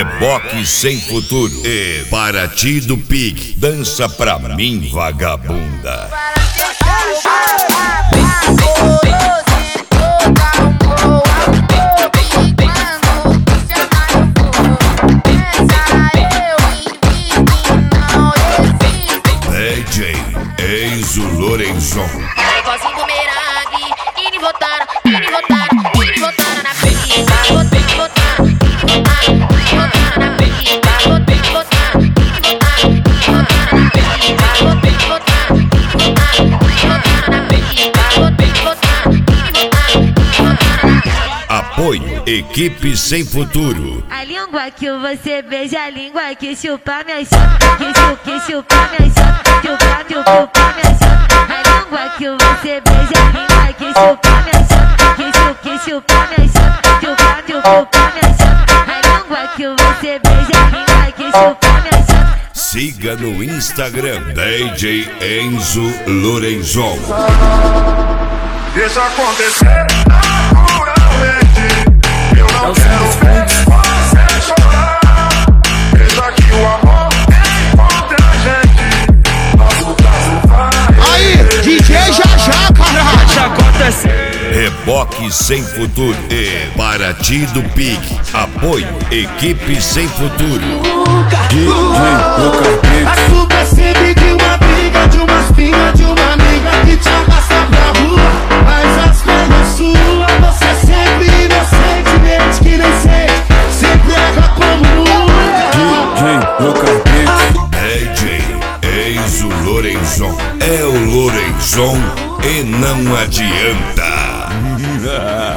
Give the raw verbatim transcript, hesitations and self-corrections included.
Reboque sem futuro e Paraty do Pig. Dança pra mim, vagabunda. D J Enzo Lorenzon. Negocinho bumerangue, e voltar, e voltar, e voltar na pista. Voltei, voltar, e voltar, e voltar na pista. Voltei, voltar, e voltar, e voltar na pista. Voltei, voltar, e voltar, e voltar na pista. Voltei, voltar, e voltar, e voltar na pista. Apoio Equipe Sem Futuro. A língua que você beija, a língua que chupa minha chota, que chupa, que chupa minha chota, chupa, chupa minha chota. A língua que você beija, a língua que chupa minha chota, que chupa, que chupa minha chota, chupa, chupa minha chota. A língua que você beija, a língua que chupa minha chota. Siga no Instagram D J Enzo Lorenzon. Deixa acontecer naturalmente. Eu não quero ver você chorar. Deixa que o amor encontre a gente. Nosso caso vai. Aí, D J já já, caralho. Deixa acontecer. Reboque Sem Futuro e Paraty do Pig. Apoio Equipe Sem Futuro. A culpa é sempre de uma briga, de uma espinha, de uma amiga que te arrasta pra rua. Mas as coisas suas, você é sempre inocente, mente que nem sente, sempre erra como nunca. D J Enzo Lorenzon. É o Lorenzon e não adianta.